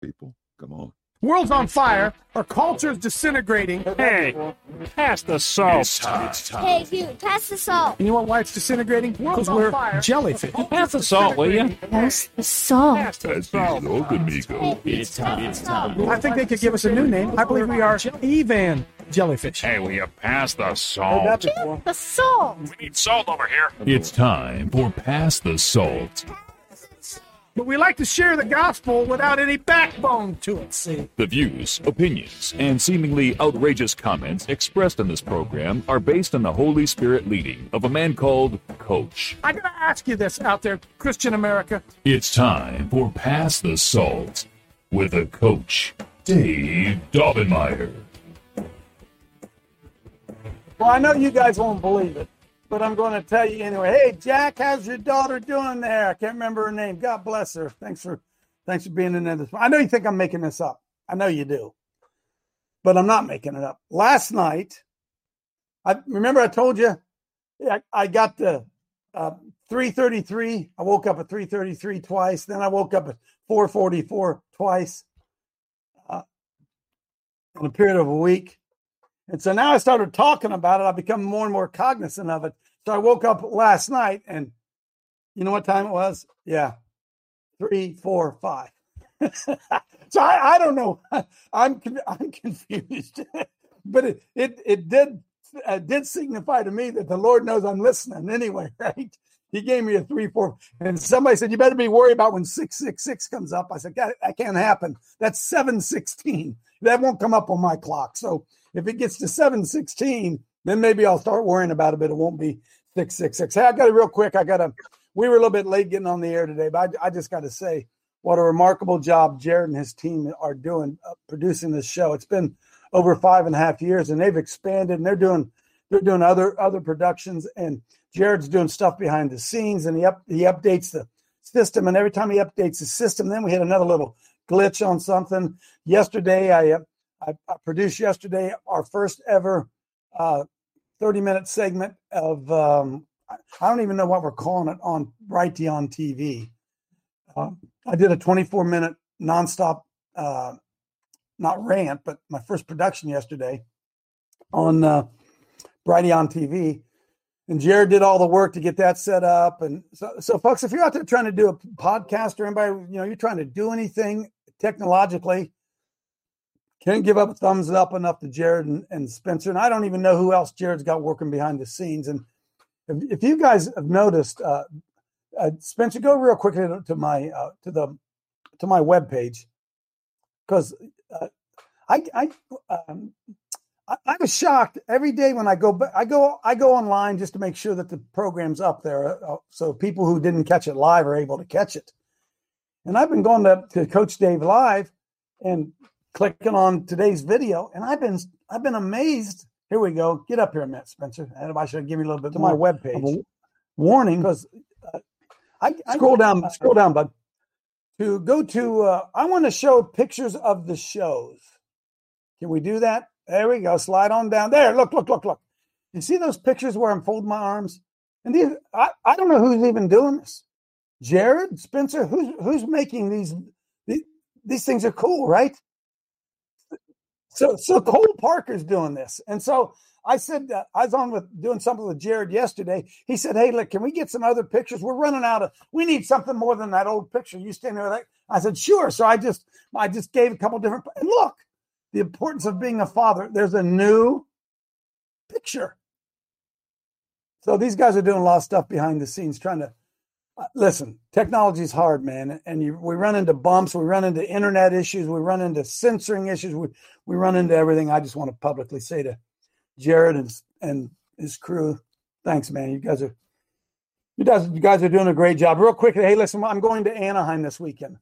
people. Come on. World's on fire. Our culture's disintegrating. Hey, pass the salt. It's time. Hey, Hugh, pass the salt. You know what, why it's disintegrating? Because we're jellyfish. Pass the salt, will you? Pass the salt. Pass the salt. amigo. It's time. I think they could give us a new name. I believe we are Evan jellyfish. Hey, will you pass the salt? The salt. We need salt over here. It's time for Pass the Salt. But we like to share the gospel without any backbone to it, see? The views, opinions, and seemingly outrageous comments expressed in this program are based on the Holy Spirit leading of a man called Coach. I gotta ask you this out there, Christian America. It's time for Pass the Salt with a Coach, Dave Daubenmire. Well, I know you guys won't believe it, but I'm going to tell you anyway. Hey, Jack, how's your daughter doing there? I can't remember her name. God bless her. Thanks for being in this. I know you think I'm making this up. I know you do, but I'm not making it up. Last night, I told you I got the 3:33. I woke up at 3:33 twice. Then I woke up at 4:44 twice in a period of a week. And so now I started talking about it. I become more and more cognizant of it. So I woke up last night and you know what time it was? Yeah. 3, 4, 5. So I don't know. I'm confused, but it did signify to me that the Lord knows I'm listening anyway, right? He gave me a 3, 4, and somebody said, you better be worried about when 666 comes up. I said, God, that can't happen. That's 716. That won't come up on my clock. So if it gets to 716, then maybe I'll start worrying about it, but it won't be 666. Hey, I got it real quick. We were a little bit late getting on the air today, but I just got to say what a remarkable job Jared and his team are doing producing this show. It's been over 5.5 years, and they've expanded, and they're doing other productions, and Jared's doing stuff behind the scenes, and he updates the system, and every time he updates the system, then we had another little glitch on something. Yesterday, I produced our first ever 30-minute segment of I don't even know what we're calling it on Brighteon TV. I did a 24-minute nonstop, not rant, but my first production yesterday on Brighteon TV. And Jared did all the work to get that set up. And so folks, if you're out there trying to do a podcast or anybody, you're trying to do anything technologically, can't give up a thumbs up enough to Jared and Spencer. And I don't even know who else Jared's got working behind the scenes. And if you guys have noticed, Spencer, go real quickly to my webpage, because I was shocked every day when I go online just to make sure that the program's up there, so people who didn't catch it live are able to catch it. And I've been going to Coach Dave Live and clicking on today's video, and I've been amazed. Here we go. Get up here a minute, Spencer. And I should give you a little bit to my webpage. Warning, because I scroll down, bud. To go to, I want to show pictures of the shows. Can we do that? There we go. Slide on down there. Look. You see those pictures where I'm folding my arms? And these, I don't know who's even doing this. Jared, Spencer, who's making these? These things are cool, right? So Cole Parker's doing this. And so I said, I was on doing something with Jared yesterday. He said, hey, look, can we get some other pictures? We're running we need something more than that old picture. You stand there like, I said, sure. So I just gave a couple different, and look, the importance of being a father. There's a new picture. So these guys are doing a lot of stuff behind the scenes trying to, listen, technology is hard, man. And we run into bumps. We run into internet issues. We run into censoring issues. We run into everything. I just want to publicly say to Jared and his crew, thanks, man. You guys are doing a great job. Real quickly, hey, listen, I'm going to Anaheim this weekend.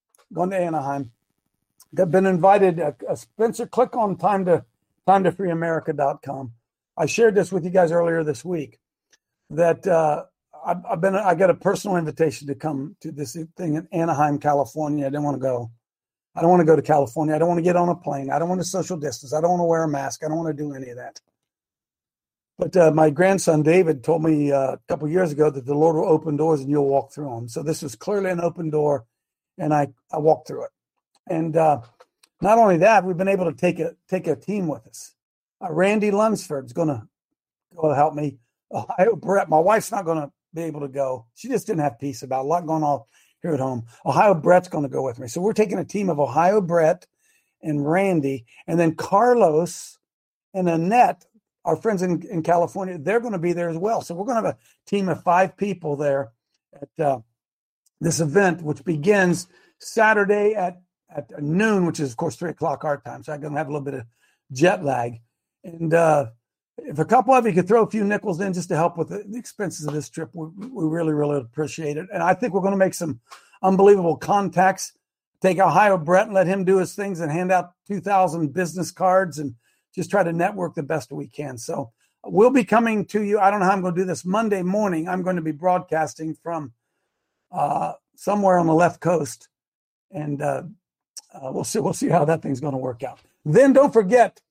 I've been invited. Spencer, click on timetofreeamerica.com. I shared this with you guys earlier this week that I got a personal invitation to come to this thing in Anaheim, California. I didn't want to go. I don't want to go to California. I don't want to get on a plane. I don't want to social distance. I don't want to wear a mask. I don't want to do any of that. But my grandson, David, told me a couple of years ago that the Lord will open doors and you'll walk through them. So this was clearly an open door, and I walked through it. And not only that, we've been able to take a team with us. Randy Lunsford's going to go help me. Ohio Brett, my wife's not going to be able to go. She just didn't have peace about it. A lot going on here at home. Ohio Brett's going to go with me. So we're taking a team of Ohio Brett and Randy, and then Carlos and Annette, our friends in California, they're going to be there as well. So we're going to have a team of 5 people there at this event, which begins Saturday at noon, which is, of course, 3:00 our time. So I'm going to have a little bit of jet lag. And if a couple of you could throw a few nickels in just to help with the expenses of this trip, we really, really appreciate it. And I think we're going to make some unbelievable contacts. Take Ohio Brett and let him do his things and hand out 2,000 business cards and just try to network the best we can. So we'll be coming to you. I don't know how I'm going to do this. Monday morning, I'm going to be broadcasting from somewhere on the left coast. And we'll see how that thing's going to work out. Then don't forget,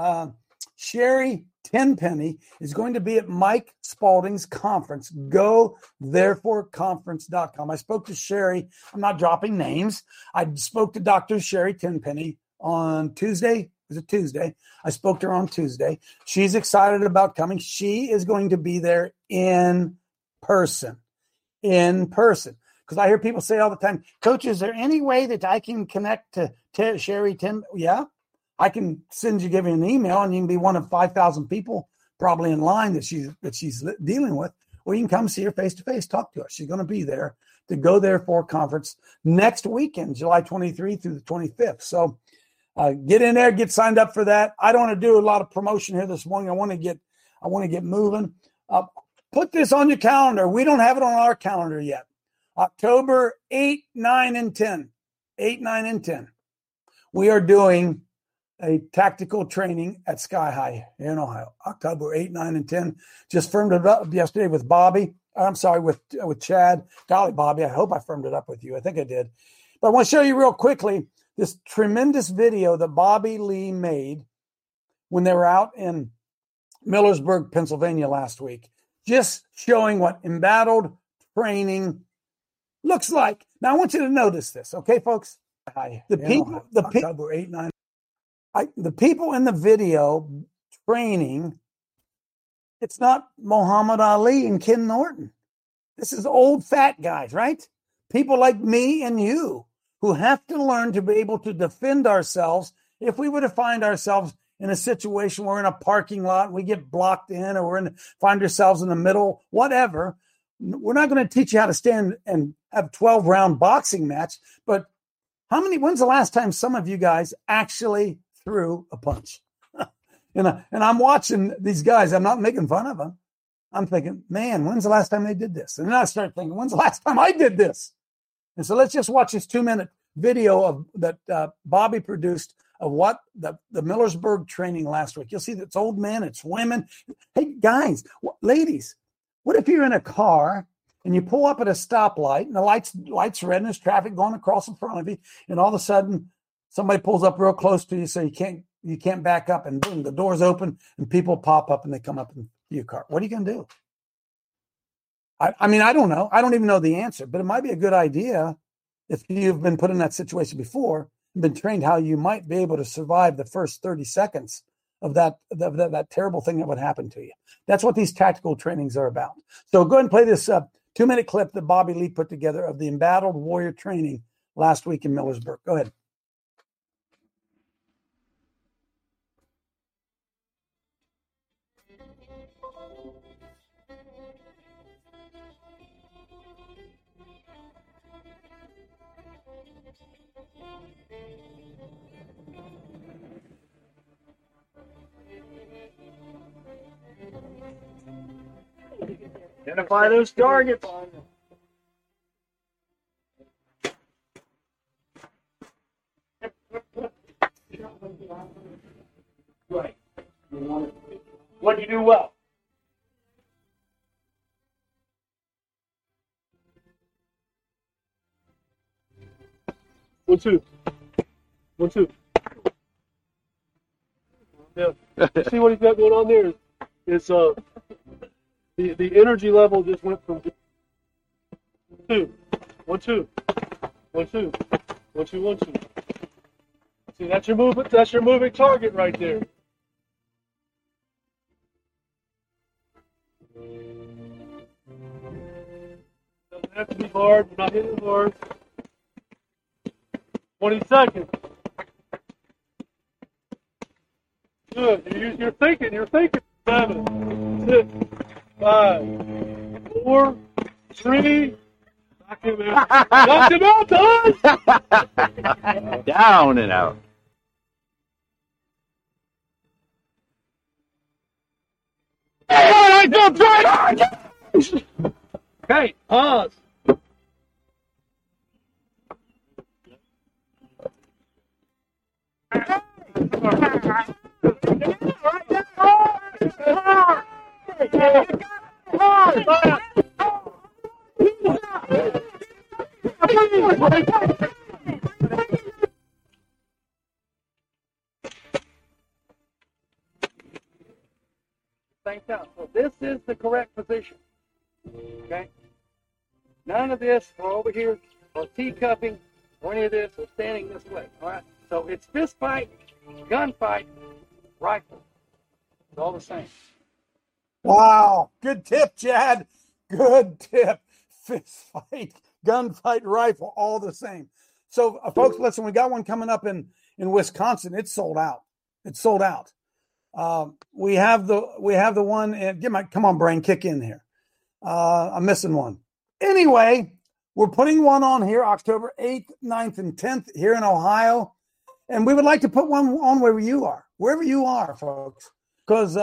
Sherry Tenpenny is going to be at Mike Spalding's conference. Go thereforeconference.com. I spoke to Sherry. I'm not dropping names. I spoke to Dr. Sherry Tenpenny on Tuesday. Was it Tuesday? I spoke to her on Tuesday. She's excited about coming. She is going to be there in person. Because I hear people say all the time, Coach, is there any way that I can connect to Sherry Tenpenny? Yeah. I can give you an email and you can be one of 5,000 people probably in line that she's dealing with. Or you can come see her face to face, talk to her. She's going to be there to Go Therefore conference next weekend, July 23 through the 25th. So get in there, get signed up for that. I don't want to do a lot of promotion here this morning. I want to get moving. Put this on your calendar. We don't have it on our calendar yet. October 8, 9, and 10. 8, 9, and 10. We are doing a tactical training at Sky High here in Ohio, October 8, 9, and 10. Just firmed it up yesterday with Bobby. I'm sorry, with Chad. Golly, Bobby, I hope I firmed it up with you. I think I did. But I want to show you real quickly this tremendous video that Bobby Lee made when they were out in Millersburg, Pennsylvania last week, just showing what embattled training looks like. Now, I want you to notice this, okay, folks? The people, October 8, 9. The people in the video training, it's not Muhammad Ali and Ken Norton. This is old fat guys, right? People like me and you who have to learn to be able to defend ourselves if we were to find ourselves in a situation where we're in a parking lot, we get blocked in, or find ourselves in the middle, whatever. We're not going to teach you how to stand and have a 12-round boxing match, but when's the last time some of you guys actually threw a punch? And I'm watching these guys. I'm not making fun of them. I'm thinking, man, when's the last time they did this? And then I start thinking, when's the last time I did this? And so let's just watch this 2-minute video that Bobby produced of what the Millersburg training last week. You'll see that it's old men, it's women. Hey, guys, ladies, what if you're in a car and you pull up at a stoplight and the light's red and there's traffic going across in front of you, and all of a sudden somebody pulls up real close to you so you can't back up, and boom, the doors open and people pop up and they come up in your car. What are you going to do? I mean, I don't know. I don't even know the answer, but it might be a good idea if you've been put in that situation before and been trained how you might be able to survive the first 30 seconds of that terrible thing that would happen to you. That's what these tactical trainings are about. So go ahead and play this 2-minute clip that Bobby Lee put together of the embattled warrior training last week in Millersburg. Go ahead. Identify those targets. Right. What do you do well? One, two. Yeah. See what he's got going on there? It's the energy level just went from 2, 1, 2, 1, 2, 1, 2, 1, 2. See, that's your movement. That's your moving target right there. Doesn't have to be hard. We're not hitting hard. 20 seconds. Good. You're thinking. You're thinking. 7, 6, 5, 4, 3. Knock him out. Knock him out, Don! Down and out. Okay, pause. Same time. So this is the correct position. Okay? None of this or over here or teacupping or any of this or standing this way. All right? So it's fist fight, gunfight, rifle. It's all the same. Wow. Good tip, Chad. Good tip. Fist fight, gunfight, rifle, all the same. So, folks, listen, we got one coming up in Wisconsin. It's sold out. It's sold out. We have the one. And come on, brain, kick in here. I'm missing one. Anyway, we're putting one on here October 8th, 9th, and 10th here in Ohio. And we would like to put one on wherever you are, folks. Because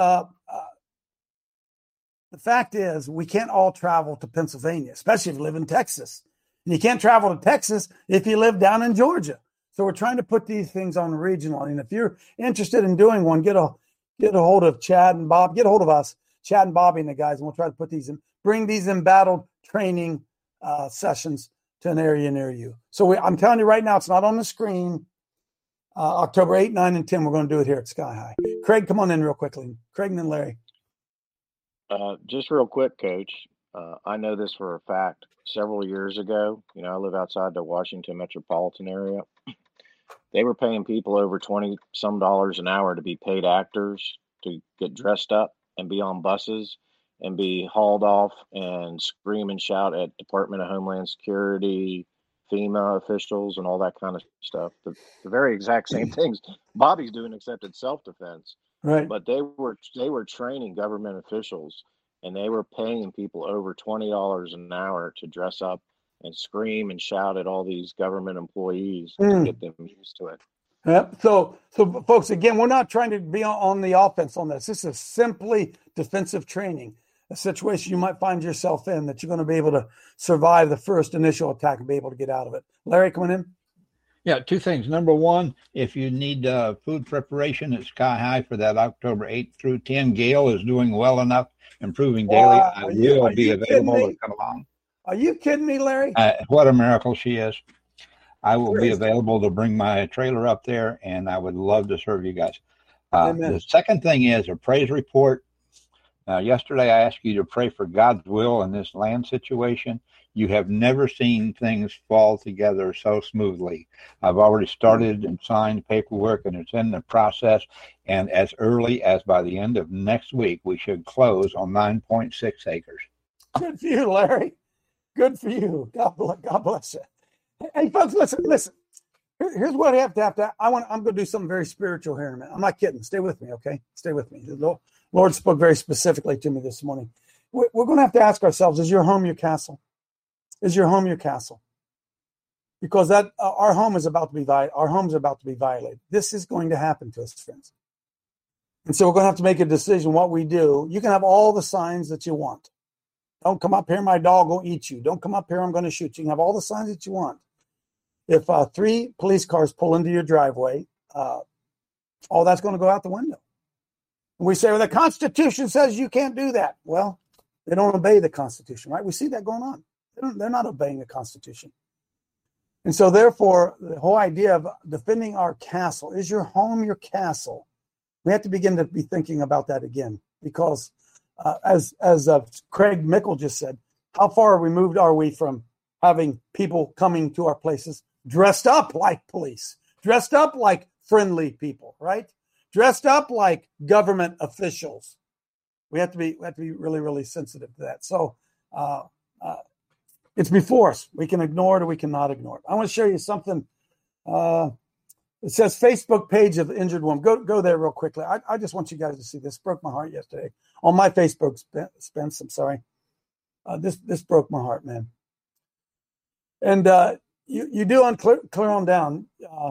the fact is, we can't all travel to Pennsylvania, especially if you live in Texas. And you can't travel to Texas if you live down in Georgia. So we're trying to put these things on regionally. And if you're interested in doing one, get a hold of Chad and Bob. Get a hold of us, Chad and Bobby and the guys, and we'll try to put these in, bring these embattled training sessions to an area near you. So I'm telling you right now, it's not on the screen. October 8, 9, and 10, we're going to do it here at Sky High. Craig, come on in real quickly. Craig and then Larry. Just real quick, Coach. I know this for a fact. Several years ago, I live outside the Washington metropolitan area. They were paying people over $20-some an hour to be paid actors, to get dressed up and be on buses and be hauled off and scream and shout at Department of Homeland Security, FEMA officials, and all that kind of stuff. The very exact same things Bobby's doing, except it's self-defense. Right. But they were training government officials, and they were paying people over $20 an hour to dress up and scream and shout at all these government employees to get them used to it. Yep. So folks, again, we're not trying to be on the offense on this. This is simply defensive training, a situation you might find yourself in that you're going to be able to survive the first initial attack and be able to get out of it. Larry, coming in. Yeah, two things. Number one, if you need food preparation at Sky High for that October 8th through 10, Gail is doing well enough, improving daily. I will be available to come along. Are you kidding me, Larry? What a miracle she is. I will be available to bring my trailer up there, and I would love to serve you guys. The second thing is a praise report. Yesterday, I asked you to pray for God's will in this land situation. You have never seen things fall together so smoothly. I've already started and signed paperwork, and it's in the process. And as early as by the end of next week, we should close on 9.6 acres. Good for you, Larry. Good for you. God bless you. Hey, folks, listen. Here's what I have to. I'm going to do something very spiritual here in a minute. I'm not kidding. Stay with me, okay? Stay with me. The Lord spoke very specifically to me this morning. We're going to have to ask ourselves, is your home your castle? Is your home your castle? Because our home is about to be violated. This is going to happen to us, friends. And so we're going to have to make a decision what we do. You can have all the signs that you want. Don't come up here, my dog will eat you. Don't come up here, I'm going to shoot you. You can have all the signs that you want. If 3 police cars pull into your driveway, all that's going to go out the window. And we say, well, the Constitution says you can't do that. Well, they don't obey the Constitution, right? We see that going on. They're not obeying the Constitution. And so, therefore, the whole idea of defending our castle, is your home your castle? We have to begin to be thinking about that again, because as Craig Mickle just said, how far removed are we from having people coming to our places dressed up like police, dressed up like friendly people, right? Dressed up like government officials. We have to be really, really sensitive to that. So it's before us. We can ignore it or we cannot ignore it. I want to show you something. It says Facebook page of injured woman. Go there real quickly. I just want you guys to see this. Broke my heart yesterday on my Facebook, Spence. I'm sorry. This broke my heart, man. And you do clear on down.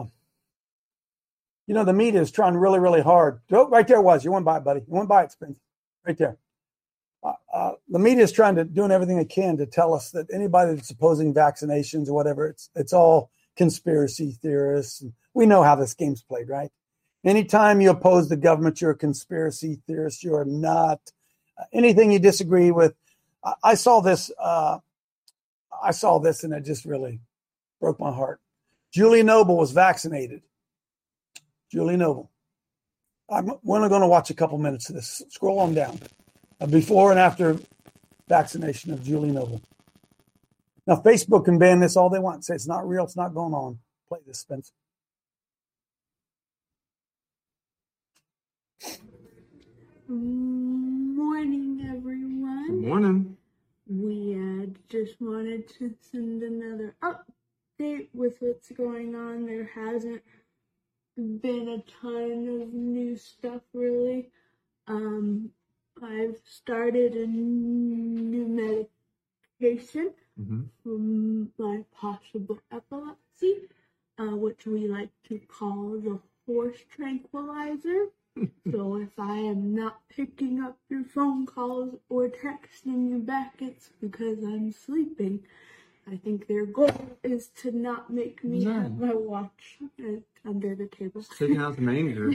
The media is trying really, really hard. Oh, right there was. You went by it, buddy. You went by it, Spence. Right there. The media is doing everything they can to tell us that anybody that's opposing vaccinations or whatever, it's all conspiracy theorists. We know how this game's played, right? Anytime you oppose the government, you're a conspiracy theorist. You're not. Anything you disagree with. I saw this and it just really broke my heart. Julie Noble was vaccinated. Julie Noble. We're only going to watch a couple minutes of this. Scroll on down. Before and after vaccination of Julie Noble. Now, Facebook can ban this all they want. Say it's not real. It's not going on. Play this, Spence. Morning, everyone. Good morning. We just wanted to send another update with what's going on. There hasn't been a ton of new stuff, really. I've started a new medication for my possible epilepsy, which we like to call the horse tranquilizer. So if I am not picking up your phone calls or texting you back, it's because I'm sleeping. I think their goal is to not make me have my watch under the table. Taking out the manger.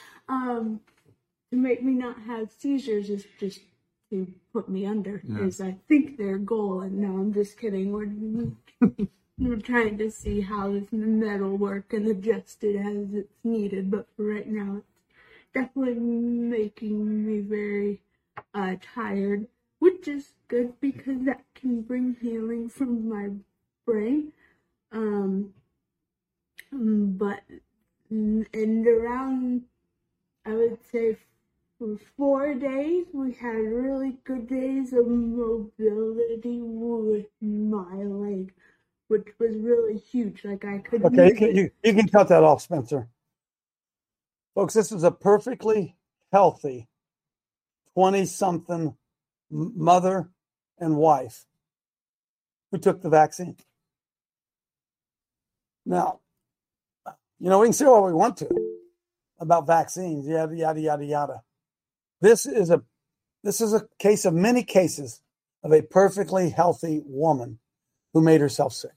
To make me not have seizures is just to put me under, is I think their goal. And no, I'm just kidding. We're trying to see how this metal work and adjust it as it's needed. But for right now, it's definitely making me very tired, which is good because that can bring healing from my brain. But and around, I would say, for 4 days, we had really good days of mobility with my leg, which was really huge. Like I could. Okay, you can cut that off, Spencer. Folks, this is a perfectly healthy 20-something mother and wife who took the vaccine. Now, we can say what we want to about vaccines, yada, yada, yada, yada. This is a case of many cases of a perfectly healthy woman who made herself sick.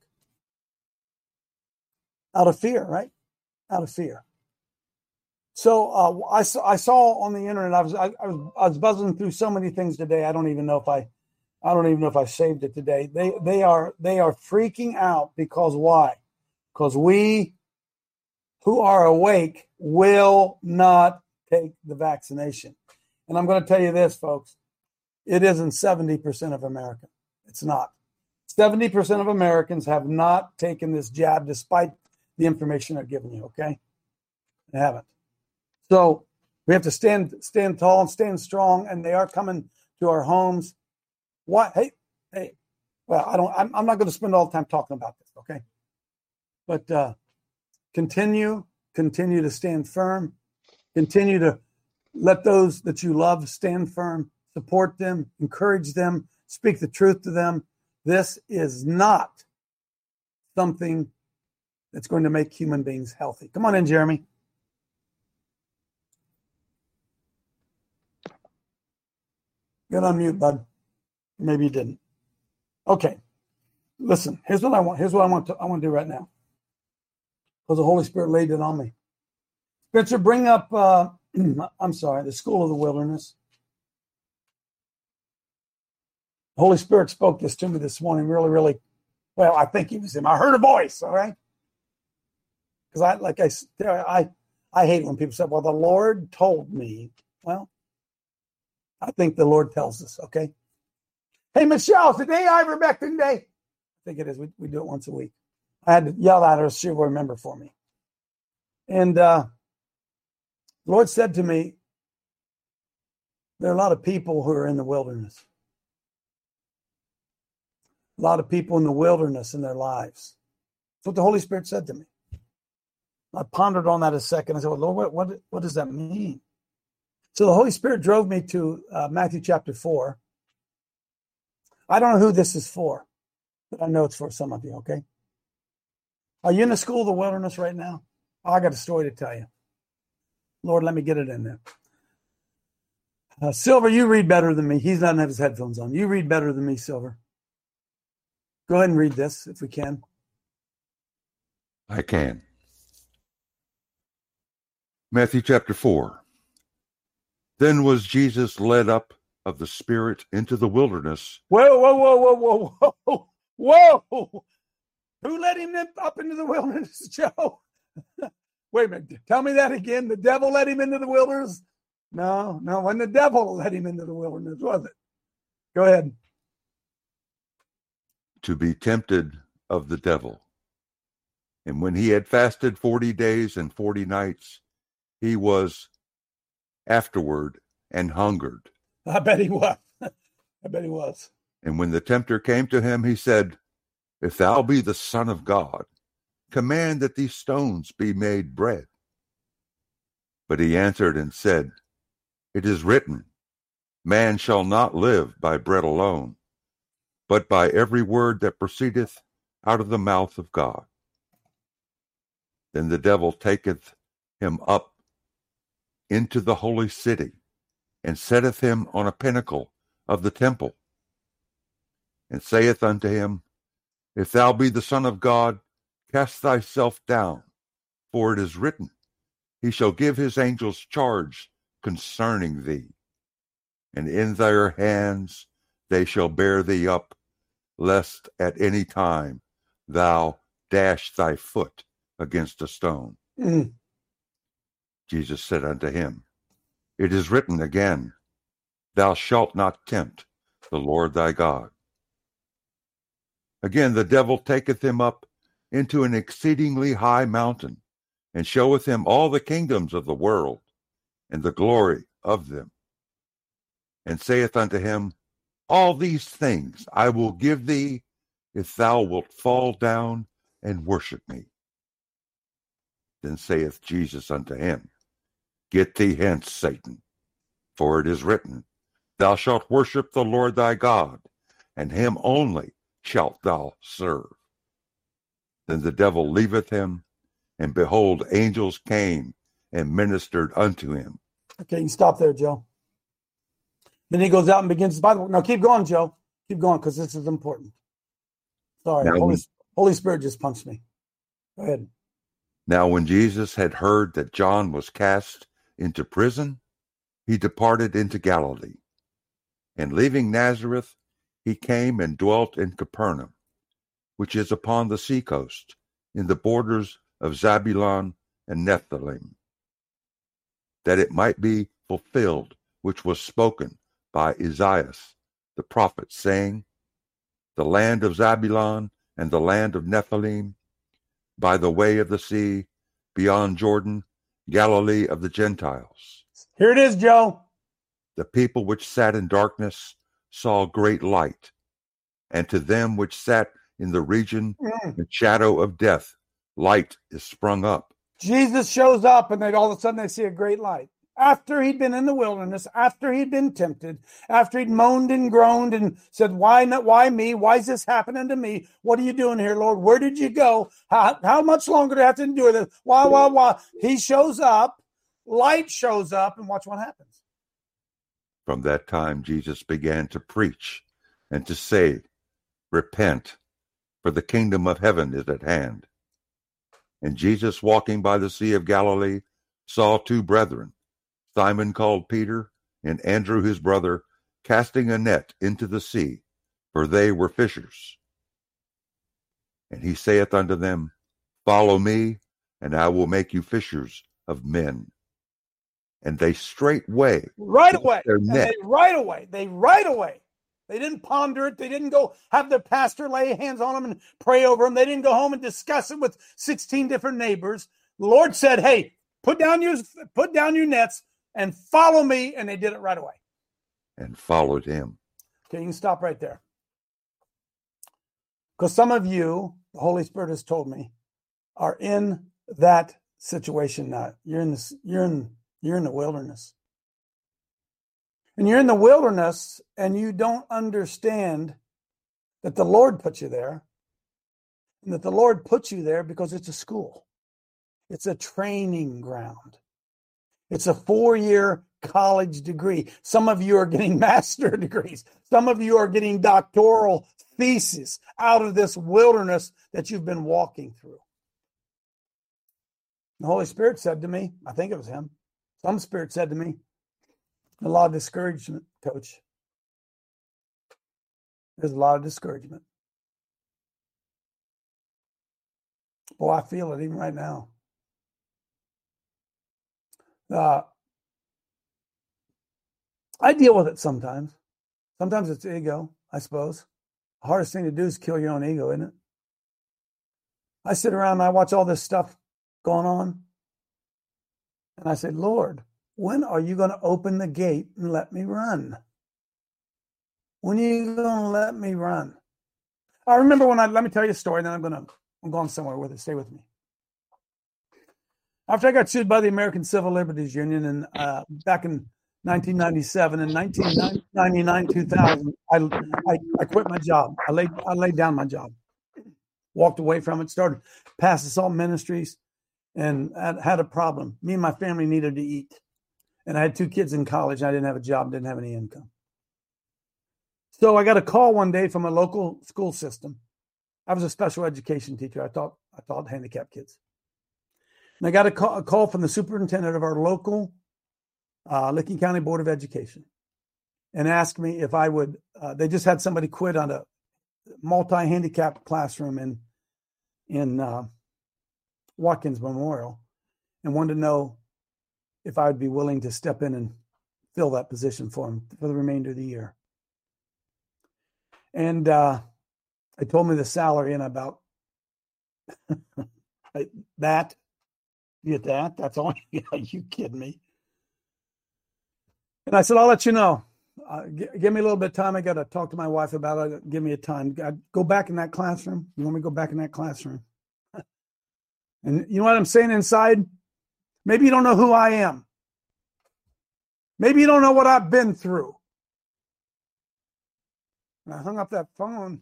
Out of fear, right? Out of fear. So I saw on the internet. I was buzzing through so many things today. I don't even know if I saved it today. They are freaking out because why? Because we who are awake will not take the vaccination. And I'm going to tell you this, folks. It isn't 70% of America. It's not. 70% of Americans have not taken this jab despite the information I've given you, okay? They haven't. So we have to stand tall and stand strong, and they are coming to our homes. What? Hey. Well, I'm not going to spend all the time talking about this, okay? But continue to stand firm. Continue to let those that you love stand firm. Support them. Encourage them. Speak the truth to them. This is not something that's going to make human beings healthy. Come on in, Jeremy. Get on mute, bud. Maybe you didn't. Okay. Listen, here's what I want to do right now. Because the Holy Spirit laid it on me. Spencer, bring up the School of the Wilderness. The Holy Spirit spoke this to me this morning, really, really well. I think he was him. I heard a voice, all right? Because I hate when people say, well, the Lord told me. Well, I think the Lord tells us, okay? Hey, Michelle, today Ivermectin Day. I think it is. We do it once a week. I had to yell at her, she will remember for me. And The Lord said to me, there are a lot of people who are in the wilderness. A lot of people in the wilderness in their lives. That's what the Holy Spirit said to me. I pondered on that a second. I said, well, Lord, what does that mean? So the Holy Spirit drove me to Matthew chapter 4. I don't know who this is for, but I know it's for some of you, okay? Are you in the school of the wilderness right now? Oh, I got a story to tell you. Lord, let me get it in there. Silver, you read better than me. He doesn't have his headphones on. You read better than me, Silver. Go ahead and read this if we can. I can. Matthew chapter 4. Then was Jesus led up of the Spirit into the wilderness. Whoa. Who led him up into the wilderness, Joe? Wait a minute. Tell me that again. The devil led him into the wilderness? No, when the devil led him into the wilderness, was it? Go ahead. To be tempted of the devil. And when he had fasted 40 days and 40 nights, he was afterward and hungered. I bet he was. And when the tempter came to him, he said, If thou be the Son of God, command that these stones be made bread. But he answered and said, It is written, Man shall not live by bread alone, but by every word that proceedeth out of the mouth of God. Then the devil taketh him up into the holy city, and setteth him on a pinnacle of the temple, and saith unto him, If thou be the Son of God, cast thyself down, for it is written, He shall give his angels charge concerning thee, and in their hands they shall bear thee up, lest at any time thou dash thy foot against a stone. Jesus said unto him, It is written again, Thou shalt not tempt the Lord thy God. Again the devil taketh him up into an exceedingly high mountain, and showeth him all the kingdoms of the world, and the glory of them, and saith unto him, All these things I will give thee, if thou wilt fall down and worship me. Then saith Jesus unto him, Get thee hence, Satan, for it is written, Thou shalt worship the Lord thy God, and him only shalt thou serve. Then the devil leaveth him, and behold, angels came and ministered unto him. Okay, you can stop there, Joe. Then he goes out and begins the Bible. Now keep going, Joe. Keep going, because this is important. Sorry, Holy Spirit just punched me. Go ahead. Now when Jesus had heard that John was cast into prison, he departed into Galilee. And leaving Nazareth, he came and dwelt in Capernaum, which is upon the seacoast, in the borders of Zabulon and Nephthalim, that it might be fulfilled which was spoken by Isaiah the prophet, saying, The land of Zabulon and the land of Nephthalim, by the way of the sea, beyond Jordan, Galilee of the Gentiles. Here it is, Joe. The people which sat in darkness saw great light, and to them which sat in the region and shadow of death, light is sprung up. Jesus shows up, and then all of a sudden they see a great light. After he'd been in the wilderness, after he'd been tempted, after he'd moaned and groaned and said, Why not? Why me? Why is this happening to me? What are you doing here, Lord? Where did you go? How much longer do I have to endure this? Why? He shows up, light shows up, and watch what happens. From that time, Jesus began to preach and to say, Repent, for the kingdom of heaven is at hand. And Jesus, walking by the Sea of Galilee, saw two brethren, Simon called Peter, and Andrew his brother, casting a net into the sea, for they were fishers. And he saith unto them, Follow me, and I will make you fishers of men. And they straightway right away. They didn't ponder it. They didn't go have their pastor lay hands on them and pray over them. They didn't go home and discuss it with 16 different neighbors. The Lord said, Hey, put down your nets and follow me. And they did it right away. And followed him. Okay, you can stop right there. Because some of you, the Holy Spirit has told me, are in that situation now. You're in the wilderness. And you're in the wilderness and you don't understand that the Lord put you there. And that the Lord put you there because it's a school. It's a training ground. It's a 4-year college degree. Some of you are getting master degrees. Some of you are getting doctoral theses out of this wilderness that you've been walking through. The Holy Spirit said to me, I think it was him, some spirit said to me, a lot of discouragement, Coach. There's a lot of discouragement. Oh, I feel it even right now. I deal with it sometimes. Sometimes it's ego, I suppose. The hardest thing to do is kill your own ego, isn't it? I sit around and I watch all this stuff going on. And I say, Lord, when are you going to open the gate and let me run? When are you going to let me run? I remember let me tell you a story, and then I'm going somewhere with it. Stay with me. After I got sued by the American Civil Liberties Union and back in 1997 and 1999, 2000, I quit my job. I laid down my job, walked away from it, started Past Assault Ministries, and I had a problem. Me and my family needed to eat. And I had 2 kids in college. And I didn't have a job, didn't have any income. So I got a call one day from a local school system. I was a special education teacher. I taught handicapped kids. And I got a call from the superintendent of our local Licking County Board of Education and asked me if I would, they just had somebody quit on a multi-handicapped classroom in Watkins Memorial and wanted to know if I would be willing to step in and fill that position for him for the remainder of the year. And they told me the salary and about that. You get that? That's all? Are you kidding me? And I said, I'll let you know. Give me a little bit of time. I got to talk to my wife about it. Give me a time. I'd go back in that classroom. You want me to go back in that classroom? And you know what I'm saying inside? Maybe you don't know who I am. Maybe you don't know what I've been through. And I hung up that phone.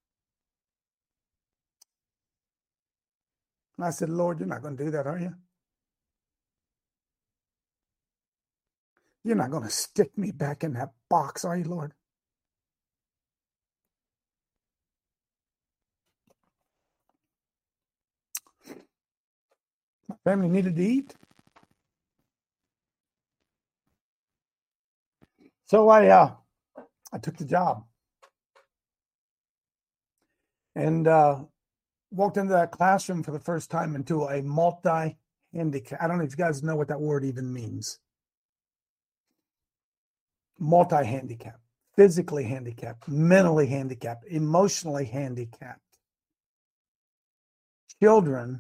And I said, Lord, you're not going to do that, are you? You're not going to stick me back in that box, are you, Lord? My family needed to eat. So I took the job and walked into that classroom for the first time into a multi-handicap. I don't know if you guys know what that word even means. Multi-handicapped, physically handicapped, mentally handicapped, emotionally handicapped children.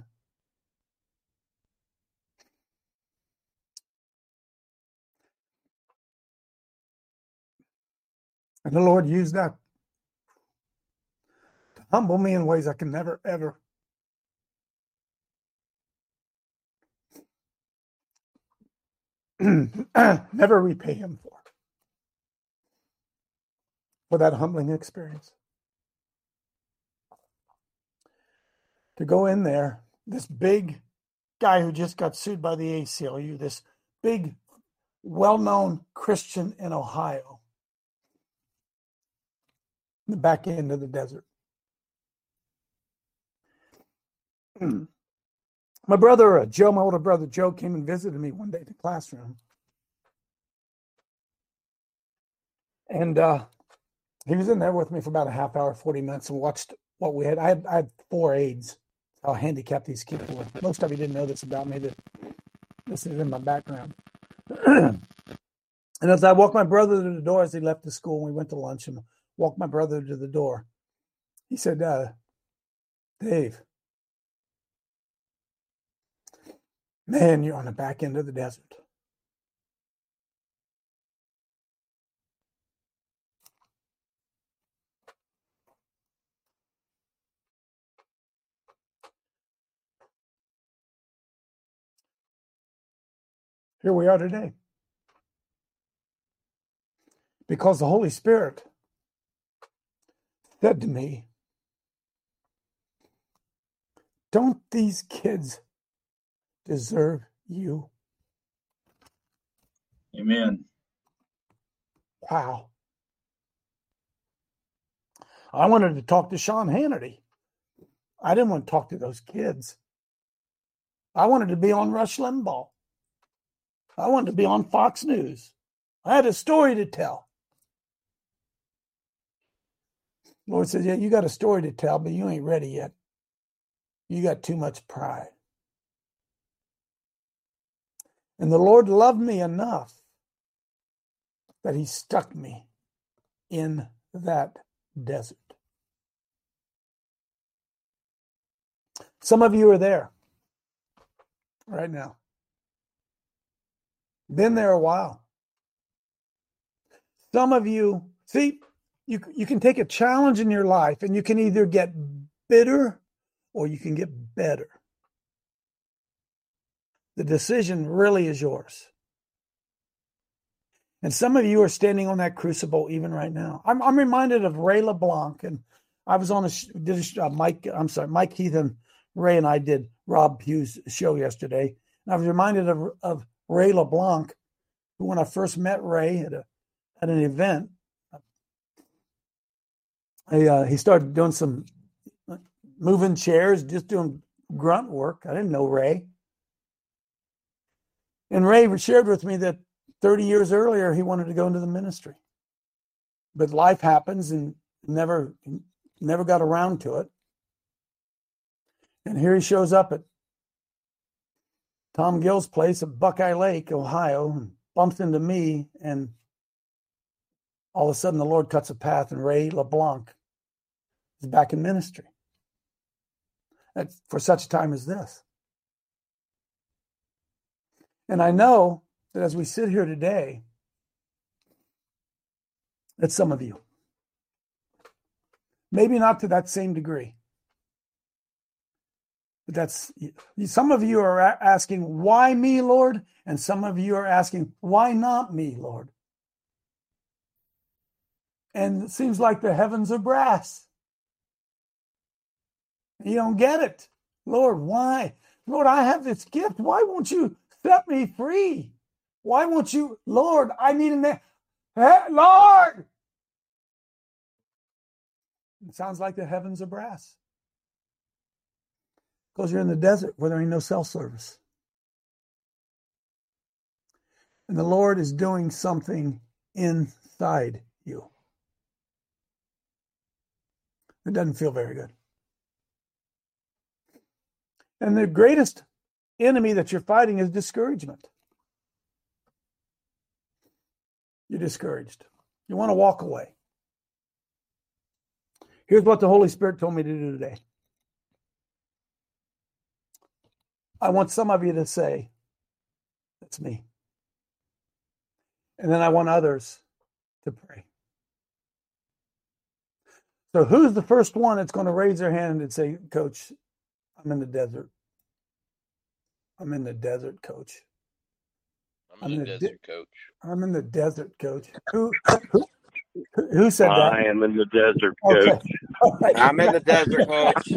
And the Lord used that to humble me in ways I can never, ever never repay him for that humbling experience. To go in there, this big guy who just got sued by the ACLU, this big, well-known Christian in Ohio, in the back end of the desert. My brother, Joe, my older brother, Joe, came and visited me one day in the classroom. And he was in there with me for about a half hour, 40 minutes, and watched what we had. I had 4 aides, how handicapped these kids were. Most of you didn't know this about me. This is in my background. And as I walked my brother to the door as he left the school, and we went to lunch and walked my brother to the door, he said, Dave, Man, you're on the back end of the desert. Here we are today. Because the Holy Spirit said to me, don't these kids deserve you? Amen. Wow. I wanted to talk to Sean Hannity. I didn't want to talk to those kids. I wanted to be on Rush Limbaugh. I wanted to be on Fox News. I had a story to tell. Lord says, yeah, you got a story to tell, but you ain't ready yet. You got too much pride. And the Lord loved me enough that he stuck me in that desert. Some of you are there right now. Been there a while. Some of you, see, you can take a challenge in your life and you can either get bitter or you can get better. The decision really is yours. And some of you are standing on that crucible even right now. I'm reminded of Ray LeBlanc, and I was on Mike Heath and Ray and I did Rob Pugh's show yesterday. And I was reminded of Ray LeBlanc, who when I first met Ray at an event, he started doing some moving chairs, just doing grunt work. I didn't know Ray. And Ray shared with me that 30 years earlier, he wanted to go into the ministry. But life happens and never got around to it. And here he shows up at Tom Gill's place at Buckeye Lake, Ohio, and bumps into me, and all of a sudden the Lord cuts a path, and Ray LeBlanc is back in ministry. That's for such a time as this. And I know that as we sit here today, that some of you, maybe not to that same degree, but some of you are asking, why me, Lord? And some of you are asking, why not me, Lord? And it seems like the heavens are brass. You don't get it. Lord, why? Lord, I have this gift. Why won't you set me free? Why won't you? Lord, I need a name. Hey, Lord! It sounds like the heavens are brass. Because you're in the desert where there ain't no cell service. And the Lord is doing something inside you. It doesn't feel very good. And the greatest enemy that you're fighting is discouragement. You're discouraged. You want to walk away. Here's what the Holy Spirit told me to do today. I want some of you to say, that's me. And then I want others to pray. So who's the first one that's going to raise their hand and say, Coach, I'm in the desert. I'm in the desert, Coach. I'm in the desert, Coach. I'm in the desert, Coach. Who said that? I am in the desert, Coach. Okay. Right. I'm in the desert, Coach.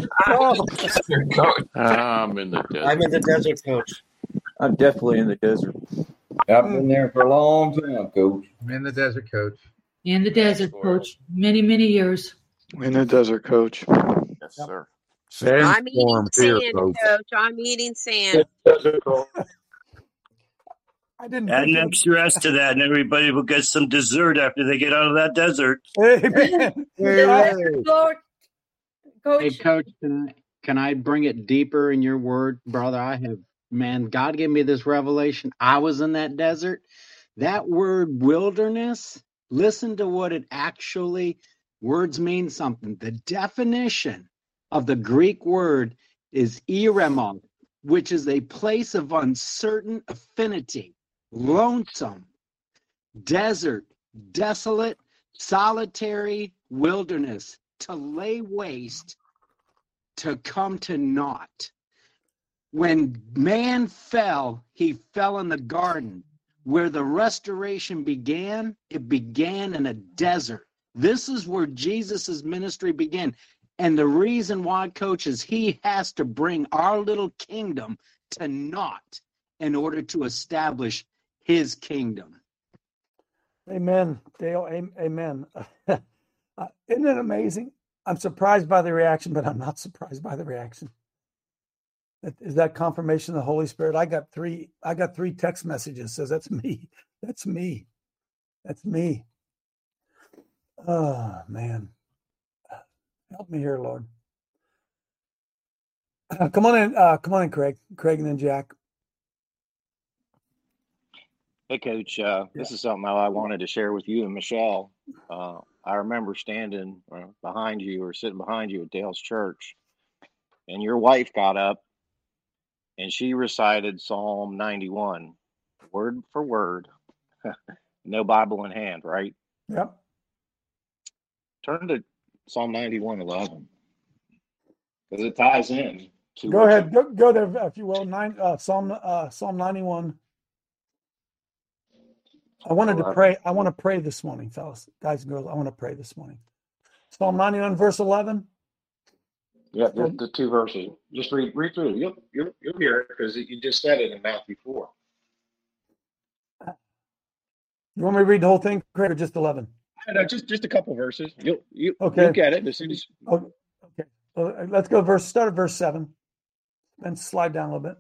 I'm in the desert. I'm in the desert, Coach. I'm definitely in the desert. I've been there for a long time, Coach. I'm in the desert, Coach. In the desert, Coach. Many, many years. In the desert, Coach. Yes, sir. I'm eating sand, Coach. I'm eating sand. I didn't. Add an extra S to that, and everybody will get some dessert after they get out of that desert. Amen. Coach. Hey, Coach, can I bring it deeper in your word, brother? God gave me this revelation. I was in that desert. That word wilderness, listen to what it actually, words mean something. The definition of the Greek word is eremos, which is a place of uncertain affinity, lonesome, desert, desolate, solitary wilderness, to lay waste, to come to naught. When man fell, he fell in the garden. Where the restoration began, it began in a desert. This is where Jesus' ministry began. And the reason why, Coach, is he has to bring our little kingdom to naught in order to establish his kingdom. Amen, Dale. Amen. Isn't it amazing? I'm surprised by the reaction, but I'm not surprised by the reaction. Is that confirmation of the Holy Spirit? I got three text messages. Says that's me. That's me. That's me. Oh man. Help me here, Lord. Come on in, Craig. Craig and then Jack. Hey, Coach. This is something I wanted to share with you and Michelle. I remember standing behind you or sitting behind you at Dale's church, and your wife got up and she recited Psalm 91, word for word. No Bible in hand, right? Yep. Turn to Psalm 91:11, because it ties in to. Go ahead. Go there if you will. Psalm 91. I wanted to pray. I want to pray this morning, fellas, guys and girls. I want to pray this morning. Psalm 91, verse 11. Yeah, the two verses. Just read through. You'll hear it because you just said it in Matthew 4. You want me to read the whole thing, Craig, or just 11? No, just a couple verses. You'll okay. Get it as soon as. Okay. So let's go. Start at verse 7, and slide down a little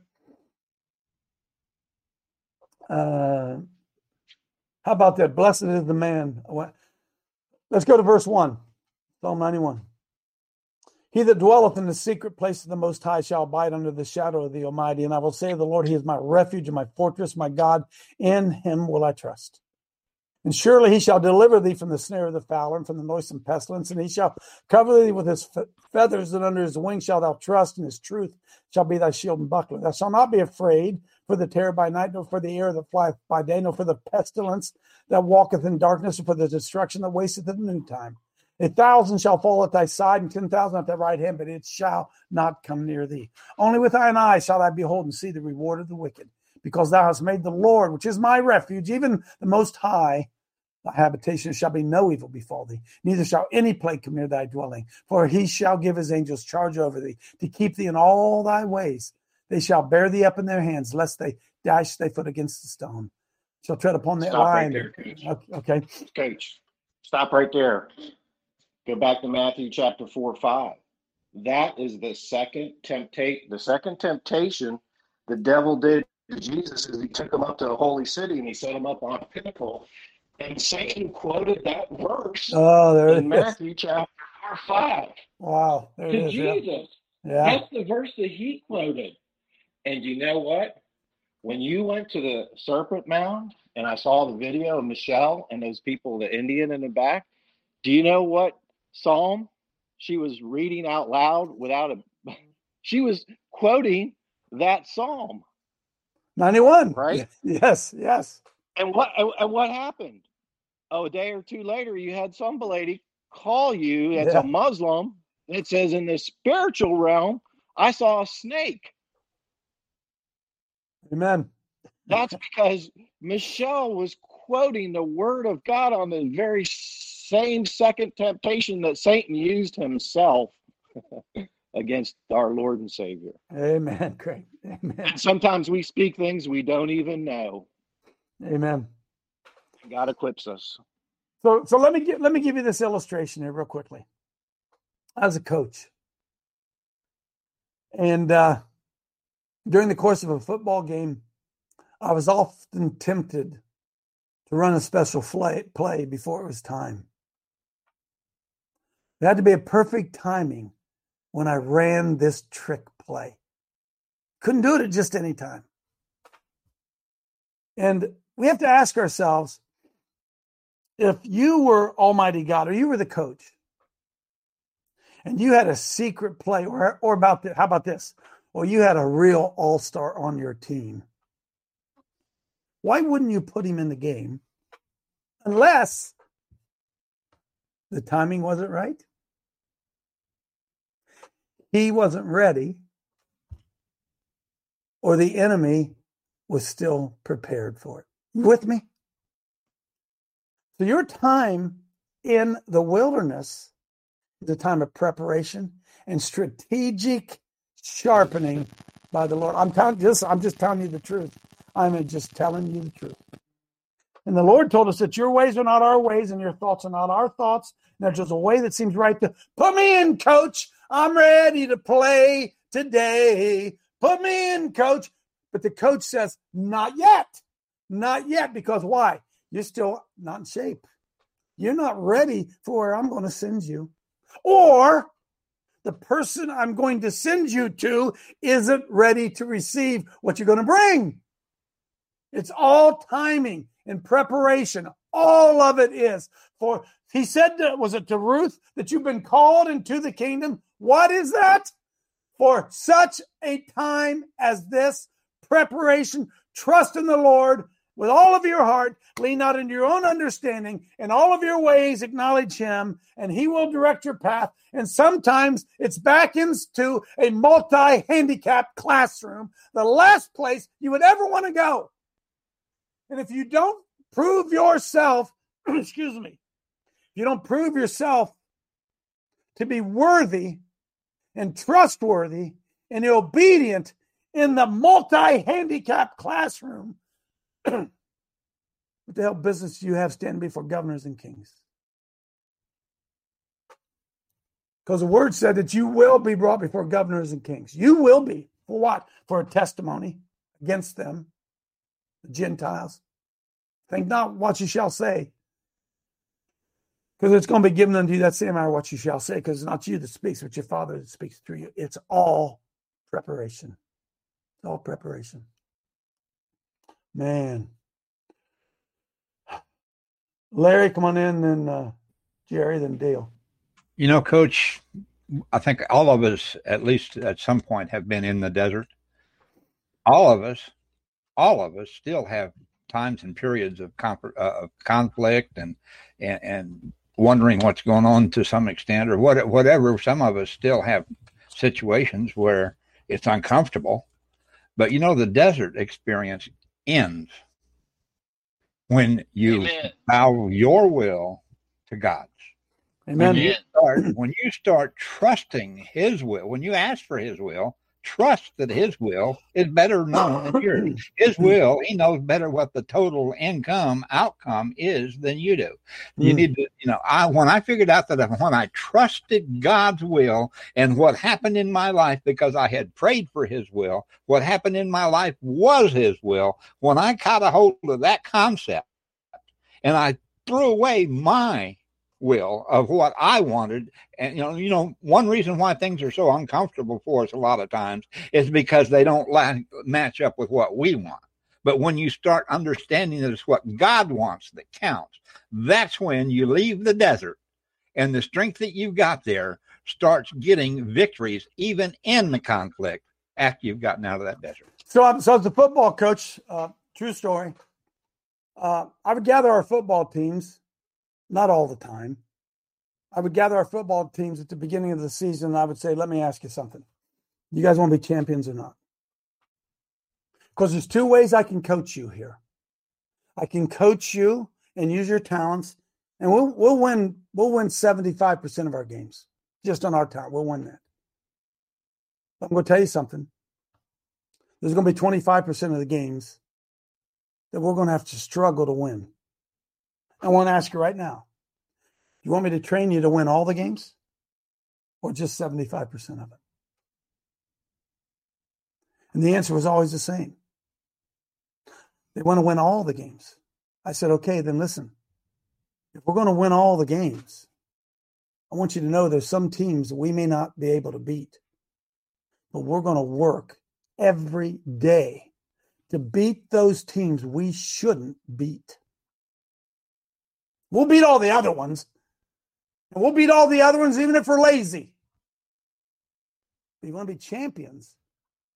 bit. How about that? Blessed is the man. Let's go to verse 1. Psalm 91. He that dwelleth in the secret place of the Most High shall abide under the shadow of the Almighty. And I will say of the Lord, he is my refuge and my fortress, my God. In him will I trust. And surely he shall deliver thee from the snare of the fowler and from the noisome pestilence. And he shall cover thee with his feathers, and under his wings shalt thou trust, and his truth shall be thy shield and buckler. Thou shalt not be afraid for the terror by night, nor for the arrow that flieth by day, nor for the pestilence that walketh in darkness, or for the destruction that wasteth at noontime. 1,000 shall fall at thy side, and 10,000 at thy right hand, but it shall not come near thee. Only with thine eyes shalt thou behold and see the reward of the wicked, because thou hast made the Lord, which is my refuge, even the Most High, thy habitation. Shall be no evil befall thee, neither shall any plague come near thy dwelling. For he shall give his angels charge over thee, to keep thee in all thy ways. They shall bear thee up in their hands, lest they dash thy foot against the stone. Shall tread upon that lion. Right there, Coach. Okay. Coach, stop right there. Go back to Matthew chapter 4:5. That is the second temptation the devil did to Jesus, is he took him up to the holy city and he set him up on a pinnacle. And Satan quoted that verse in Matthew chapter 4:5. Wow. There to Jesus. Yeah. That's the verse that he quoted. And you know what? When you went to the Serpent Mound and I saw the video of Michelle and those people, the Indian in the back, do you know what psalm she was reading out loud she was quoting that psalm. 91. Right? Yes. And what happened? Oh, a day or two later, you had some lady call you, that's a Muslim, that says in the spiritual realm, I saw a snake. Amen. That's because Michelle was quoting the word of God on the very same second temptation that Satan used himself against our Lord and Savior. Amen, Craig. Amen. And sometimes we speak things we don't even know. Amen. God equips us. So let me give you this illustration here real quickly. I was a coach, and during the course of a football game, I was often tempted to run a special play before it was time. It had to be a perfect timing when I ran this trick play. Couldn't do it at just any time. And we have to ask ourselves, if you were Almighty God, or you were the coach, and you had a secret play, or how about this? or you had a real all-star on your team, why wouldn't you put him in the game unless the timing wasn't right? He wasn't ready, or the enemy was still prepared for it. You with me? So your time in the wilderness is a time of preparation and strategic sharpening by the Lord. I'm just telling you the truth. I'm just telling you the truth. And the Lord told us that your ways are not our ways and your thoughts are not our thoughts. And there's just a way that seems right to put me in, coach. I'm ready to play today. Put me in, coach. But the coach says, not yet. Not yet. Because why? You're still not in shape. You're not ready for where I'm going to send you. Or the person I'm going to send you to isn't ready to receive what you're going to bring. It's all timing and preparation. All of it is. For he said, was it to Ruth, that you've been called into the kingdom? What is that? For such a time as this, preparation, trust in the Lord with all of your heart, lean not into your own understanding, in all of your ways acknowledge him, and he will direct your path. And sometimes it's back into a multi-handicapped classroom, the last place you would ever want to go. And if you don't prove yourself, excuse me, if you don't prove yourself to be worthy and trustworthy and obedient in the multi-handicapped classroom, what the hell business do you have standing before governors and kings? Because the word said that you will be brought before governors and kings. You will be. For what? For a testimony against them, the Gentiles. Think not what you shall say. Because it's going to be given unto you that same hour what you shall say, because it's not you that speaks, but your Father that speaks through you. It's all preparation. It's all preparation. Man. Larry, come on in, then Jerry, then Dale. You know, Coach, I think all of us, at least at some point, have been in the desert. All of us still have times and periods of conflict and wondering what's going on to some extent, or whatever. Some of us still have situations where it's uncomfortable. But, you know, the desert experience ends when you bow your will to God's. Amen. When you start trusting his will, when you ask for his will, trust that his will is better known than yours. His will, he knows better what the total outcome is than you do. You need to, when I figured out that when I trusted God's will and what happened in my life, because I had prayed for his will, what happened in my life was his will. When I caught a hold of that concept and I threw away my will of what I wanted. And, one reason why things are so uncomfortable for us a lot of times is because they don't match up with what we want. But when you start understanding that it's what God wants that counts, that's when you leave the desert and the strength that you've got there starts getting victories, even in the conflict after you've gotten out of that desert. So as a football coach, true story, I would gather our football teams. Not all the time. I would gather our football teams at the beginning of the season, and I would say, let me ask you something. You guys want to be champions or not? Because there's two ways I can coach you here. I can coach you and use your talents, and we'll win 75% of our games. Just on our talent. We'll win that. But I'm going to tell you something. There's going to be 25% of the games that we're going to have to struggle to win. I want to ask you right now, do you want me to train you to win all the games or just 75% of it? And the answer was always the same. They want to win all the games. I said, okay, then listen, if we're going to win all the games, I want you to know there's some teams that we may not be able to beat, but we're going to work every day to beat those teams we shouldn't beat. We'll beat all the other ones. And we'll beat all the other ones even if we're lazy. But you want to be champions,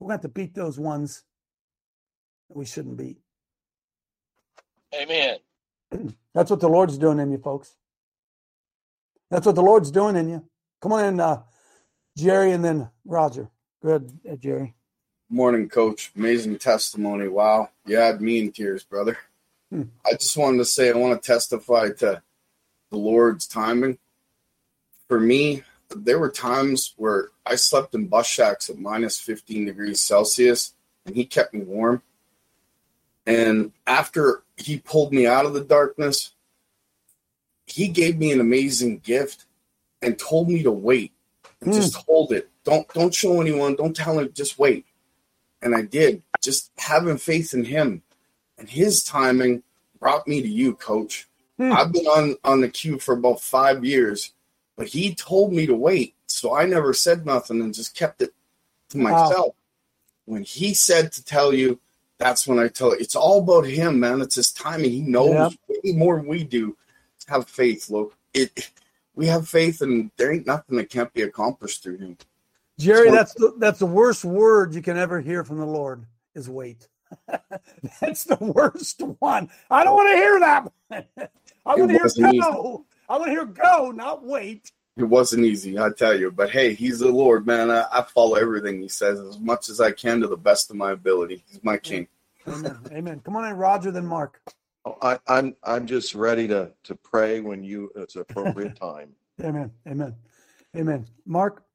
We're going to have to beat those ones that we shouldn't beat. Amen. That's what the Lord's doing in you, folks. That's what the Lord's doing in you. Come on in, Jerry, and then Roger. Go ahead, Jerry. Morning, Coach. Amazing testimony. Wow. You had me in tears, brother. I just wanted to say I want to testify to the Lord's timing. For me, there were times where I slept in bus shacks at minus 15 degrees Celsius, and he kept me warm. And after he pulled me out of the darkness, he gave me an amazing gift and told me to wait and just hold it. Don't show anyone. Don't tell him. Just wait. And I did. Just having faith in him. And his timing brought me to you, Coach. I've been on the queue for about 5 years, but he told me to wait. So I never said nothing and just kept it to myself. When he said to tell you, that's when I tell it. It's all about him, man. It's his timing. He knows way more than we do. Have faith, look. We have faith, and there ain't nothing that can't be accomplished through him. Jerry, that's the worst word you can ever hear from the Lord is wait. That's the worst one. I don't want to hear that. I want to hear go. I want to hear go, not wait. It wasn't easy, I tell you. But hey, he's the Lord, man. I follow everything he says as much as I can to the best of my ability. He's my king. Amen. Amen. Come on in, Roger, then Mark. I'm just ready to pray when it's appropriate time. Amen. Amen. Amen. Mark?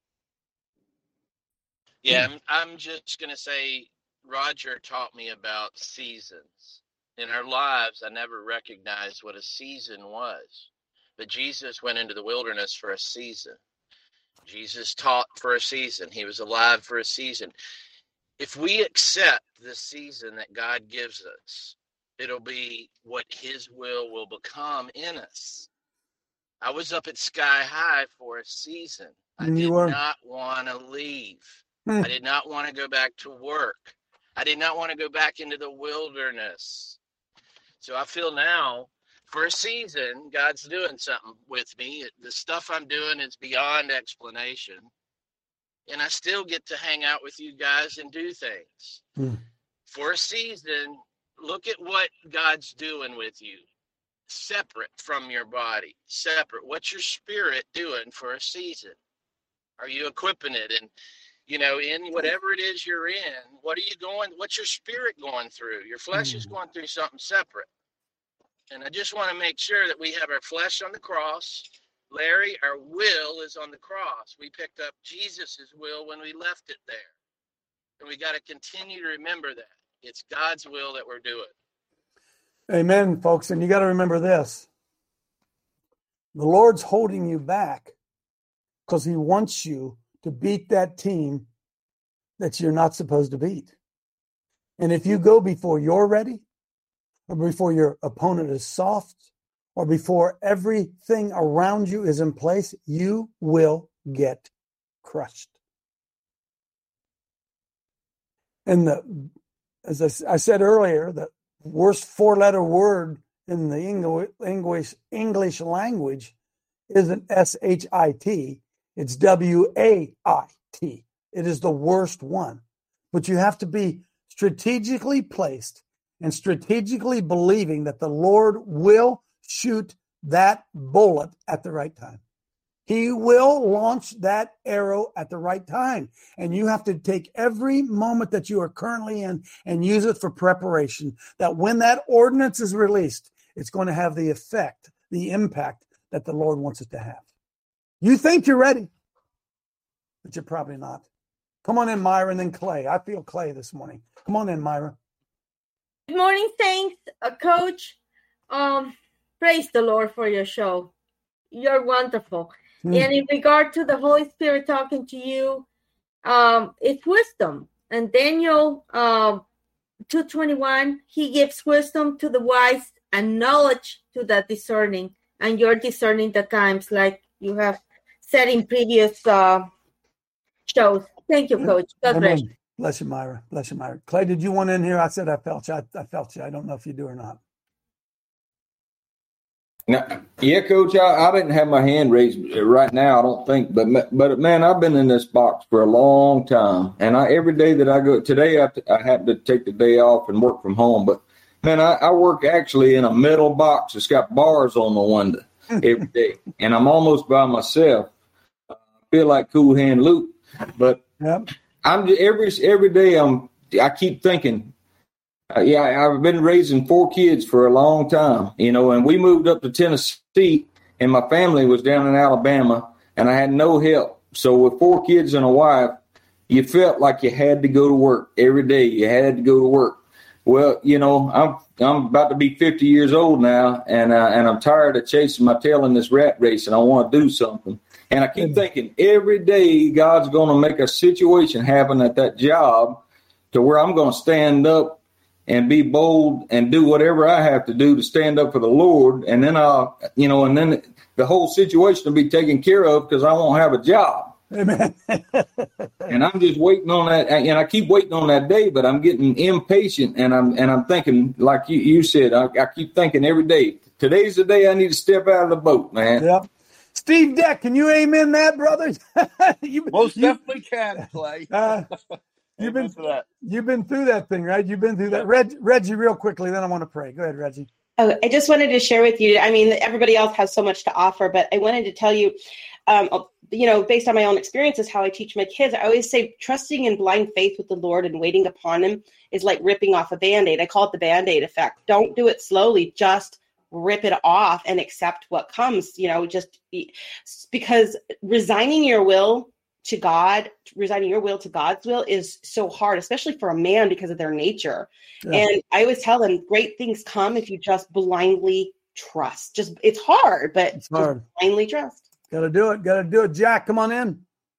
Yeah, I'm just going to say Roger taught me about seasons. In our lives, I never recognized what a season was. But Jesus went into the wilderness for a season. Jesus taught for a season. He was alive for a season. If we accept the season that God gives us, it'll be what his will become in us. I was up at Sky High for a season. I did not want to leave. I did not want to go back to work. I did not want to go back into the wilderness. So I feel now, for a season, God's doing something with me. The stuff I'm doing is beyond explanation. And I still get to hang out with you guys and do things. For a season, look at what God's doing with you. Separate from your body. Separate. What's your spirit doing for a season? Are you equipping it? And, in whatever it is you're in, what's your spirit going through? Your flesh is going through something separate. And I just want to make sure that we have our flesh on the cross. Larry, our will is on the cross. We picked up Jesus's will when we left it there. And we got to continue to remember that. It's God's will that we're doing. Amen, folks. And you got to remember this. The Lord's holding you back because he wants you to beat that team that you're not supposed to beat. And if you go before you're ready, or before your opponent is soft, or before everything around you is in place, you will get crushed. And as I said earlier, the worst four-letter word in the English language isn't S-H-I-T, it's W-A-I-T. It is the worst one. But you have to be strategically placed and strategically believing that the Lord will shoot that bullet at the right time. He will launch that arrow at the right time. And you have to take every moment that you are currently in and use it for preparation, that when that ordinance is released, it's going to have the effect, the impact that the Lord wants it to have. You think you're ready, but you're probably not. Come on in, Myra, and then Clay. I feel Clay this morning. Come on in, Myra. Good morning, Saints. Coach, praise the Lord for your show. You're wonderful. And in regard to the Holy Spirit talking to you, it's wisdom. And Daniel 2:21, he gives wisdom to the wise and knowledge to the discerning. And you're discerning the times like you have said in previous shows. Thank you, Coach. God bless you. Bless you, Myra. Bless you, Myra. Clay, did you want in here? I said I felt you. I felt you. I don't know if you do or not. Now, yeah, Coach, I didn't have my hand raised right now, I don't think. But man, I've been in this box for a long time. And every day that I go, today I happen to take the day off and work from home. But, man, I work actually in a metal box that's got bars on the window every day. And I'm almost by myself. I feel like Cool Hand Luke. But I'm every day I keep thinking, I've been raising 4 kids for a long time, and we moved up to Tennessee, and my family was down in Alabama, and I had no help. So with 4 kids and a wife, you felt like you had to go to work every day. You had to go to work. Well, I'm about to be 50 years old now, and I'm tired of chasing my tail in this rat race, and I want to do something. And I keep thinking every day God's going to make a situation happen at that job to where I'm going to stand up and be bold and do whatever I have to do to stand up for the Lord. And then and then the whole situation will be taken care of because I won't have a job. Amen. And I'm just waiting on that. And I keep waiting on that day, but I'm getting impatient. And I'm thinking, like you said, I keep thinking every day, today's the day I need to step out of the boat, man. Yeah. Steve Deck, can you amen that, brother? Most definitely can, Clay. You've been through that thing, right? You've been through that. Reggie, real quickly, then I want to pray. Go ahead, Reggie. Oh, I just wanted to share with you. I mean, everybody else has so much to offer, but I wanted to tell you, based on my own experiences, how I teach my kids. I always say trusting in blind faith with the Lord and waiting upon him is like ripping off a Band-Aid. I call it the Band-Aid effect. Don't do it slowly. Just rip it off and accept what comes, just because resigning your will to God's will is so hard, especially for a man because of their nature. Yeah. And I always tell them great things come if you just blindly trust. It's hard, but it's hard. Just blindly trust. Got to do it. Jack, come on in.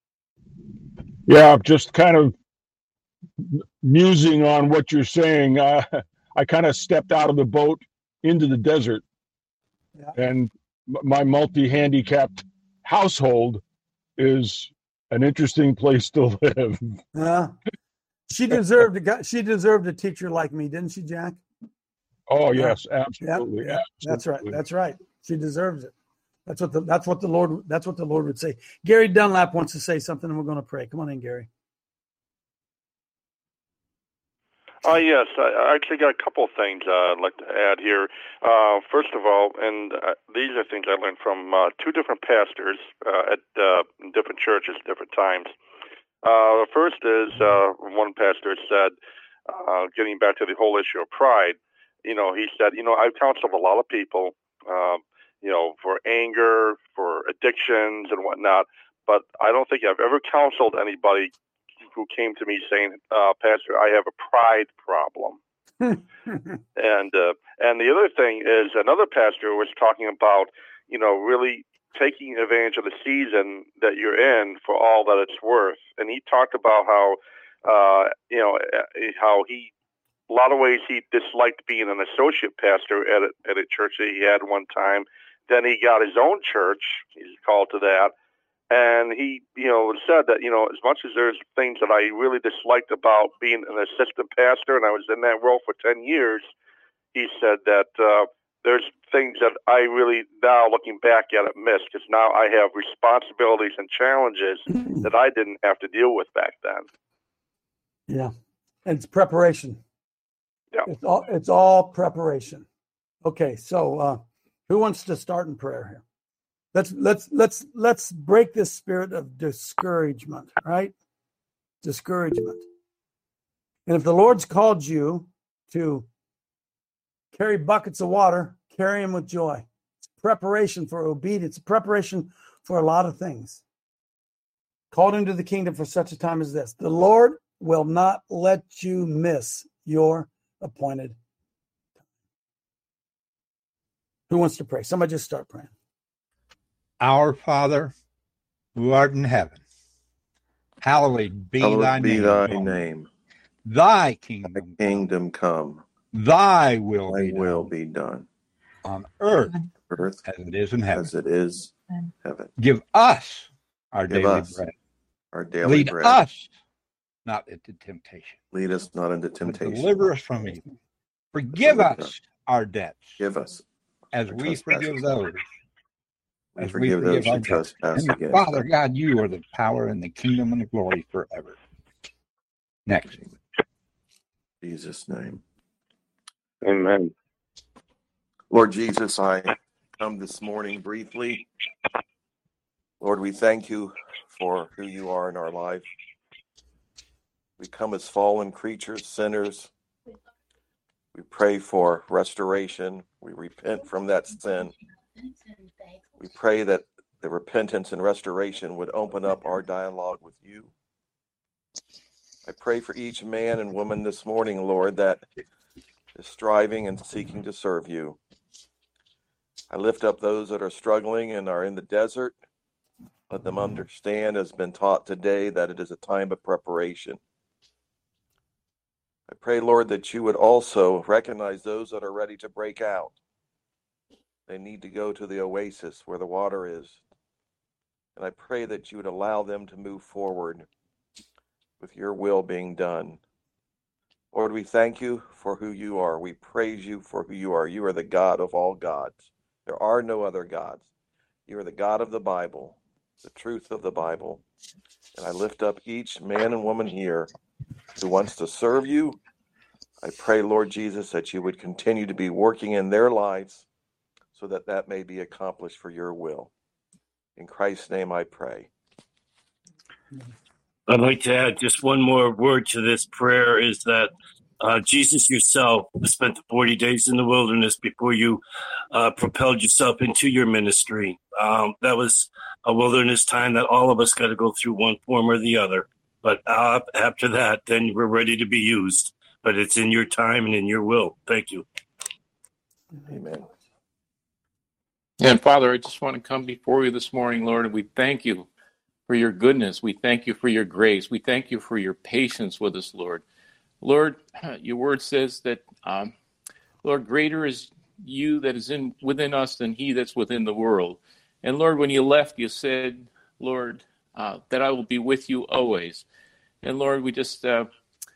Yeah, just kind of musing on what you're saying. I kind of stepped out of the boat into the desert, and my multi-handicapped household is an interesting place to live. She deserved a teacher like me, didn't she, Jack? Oh yes, absolutely. Yeah. Absolutely. That's right. She deserves it. That's what the Lord would say. Gary Dunlap wants to say something, and we're going to pray. Come on in, Gary. Yes, I actually got a couple of things I'd like to add here. First of all, and these are things I learned from 2 different pastors at different churches, different times. The first is one pastor said, getting back to the whole issue of pride, he said, I've counseled a lot of people, for anger, for addictions and whatnot, but I don't think I've ever counseled anybody who came to me saying, Pastor, I have a pride problem. And the other thing is another pastor was talking about, really taking advantage of the season that you're in for all that it's worth. And he talked about how, how he, a lot of ways he disliked being an associate pastor at a church that he had one time. Then he got his own church. He's called to that. And he, said that, as much as there's things that I really disliked about being an assistant pastor, and I was in that role for 10 years, he said that there's things that I really, now looking back at it, miss, because now I have responsibilities and challenges that I didn't have to deal with back then. Yeah. And it's preparation. Yeah. It's all preparation. Okay. So who wants to start in prayer here? Let's break this spirit of discouragement, right? Discouragement. And if the Lord's called you to carry buckets of water, carry them with joy. It's preparation for obedience, preparation for a lot of things. Called into the kingdom for such a time as this. The Lord will not let you miss your appointed time. Who wants to pray? Somebody just start praying. Our Father, who art in heaven, hallowed be thy name. Thy kingdom come. Thy will be done. On earth as it is in heaven. As it is heaven. Give us our daily bread. Our daily Lead bread. us not into temptation. Lead us not into temptation. Deliver us from evil. Forgive us our debts. Give us as our we forgive trespasses. those. We As we forgive those forgive our who debtors. trespass And against Father us. God, you are the power and the kingdom and the glory forever. Next. In Jesus' name. Amen. Lord Jesus, I come this morning briefly. Lord, we thank you for who you are in our life. We come as fallen creatures, sinners. We pray for restoration. We repent from that sin. We pray that the repentance and restoration would open up our dialogue with you. I pray for each man and woman this morning, Lord, that is striving and seeking to serve you. I lift up those that are struggling and are in the desert. Let them understand, as been taught today, that it is a time of preparation. I pray, Lord, that you would also recognize those that are ready to break out. They need to go to the oasis where the water is. And I pray that you would allow them to move forward with your will being done. Lord, we thank you for who you are. We praise you for who you are. You are the God of all gods. There are no other gods. You are the God of the Bible, the truth of the Bible. And I lift up each man and woman here who wants to serve you. I pray, Lord Jesus, that you would continue to be working in their lives so that that may be accomplished for your will. In Christ's name I pray. I'd like to add just one more word to this prayer is that Jesus yourself spent 40 days in the wilderness before you propelled yourself into your ministry. That was a wilderness time that all of us got to go through one form or the other. But after that, then we're ready to be used. But it's in your time and in your will. Thank you. Amen. And Father, I just want to come before you this morning, Lord, and we thank you for your goodness. We thank you for your grace. We thank you for your patience with us, Lord. Lord, your word says that, Lord, greater is you that is within us than he that's within the world. And Lord, when you left, you said, Lord, that I will be with you always. And Lord, we just ask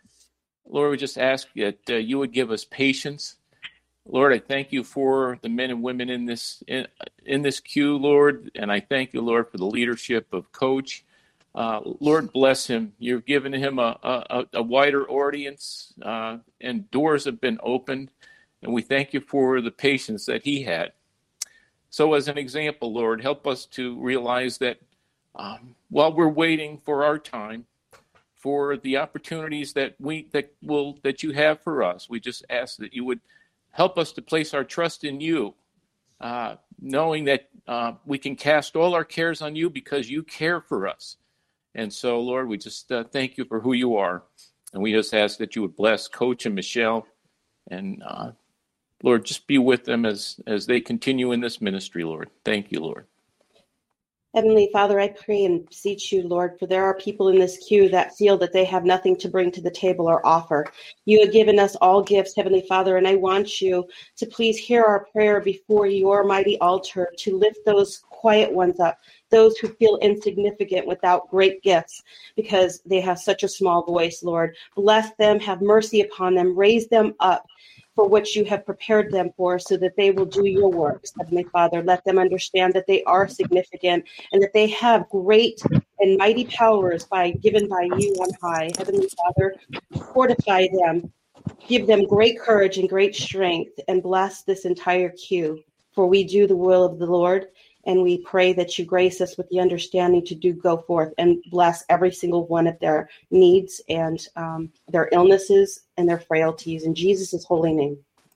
that you would give us patience. Lord, I thank you for the men and women in this queue, Lord, and I thank you, Lord, for the leadership of Coach. Lord, bless him. You've given him a wider audience, and doors have been opened, and we thank you for the patience that he had. So as an example, Lord, help us to realize that while we're waiting for our time, for the opportunities that you have for us, we just ask that you would help us to place our trust in you, knowing that we can cast all our cares on you because you care for us. And so, Lord, we just thank you for who you are. And we just ask that you would bless Coach and Michelle. And, Lord, just be with them as they continue in this ministry, Lord. Thank you, Lord. Heavenly Father, I pray and beseech you, Lord, for there are people in this queue that feel that they have nothing to bring to the table or offer. You have given us all gifts, Heavenly Father, and I want you to please hear our prayer before your mighty altar to lift those quiet ones up, those who feel insignificant without great gifts because they have such a small voice, Lord. Bless them, have mercy upon them, raise them up for what you have prepared them for so that they will do your works, Heavenly Father. Let them understand that they are significant and that they have great and mighty powers given by you on high. Heavenly Father, fortify them, give them great courage and great strength, and bless this entire queue. For we do the will of the Lord, and we pray that you grace us with the understanding to go forth and bless every single one of their needs and their illnesses and their frailties. In Jesus' holy name.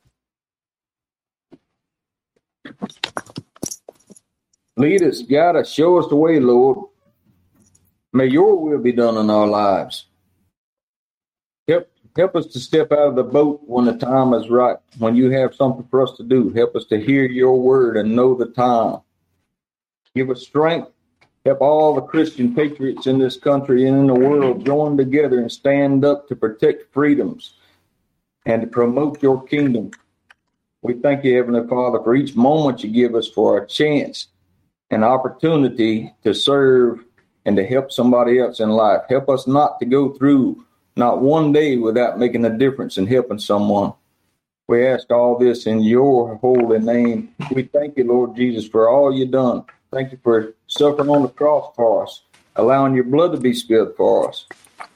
Lead us, guide us, show us the way, Lord. May your will be done in our lives. Help us to step out of the boat when the time is right, when you have something for us to do. Help us to hear your word and know the time. Give us strength. Help all the Christian patriots in this country and in the world join together and stand up to protect freedoms and to promote your kingdom. We thank you, Heavenly Father, for each moment you give us for a chance and opportunity to serve and to help somebody else in life. Help us not to go through not one day without making a difference in helping someone. We ask all this in your holy name. We thank you, Lord Jesus, for all you've done. Thank you for suffering on the cross for us, allowing your blood to be spilled for us.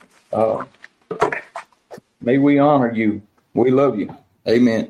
May we honor you. We love you. Amen.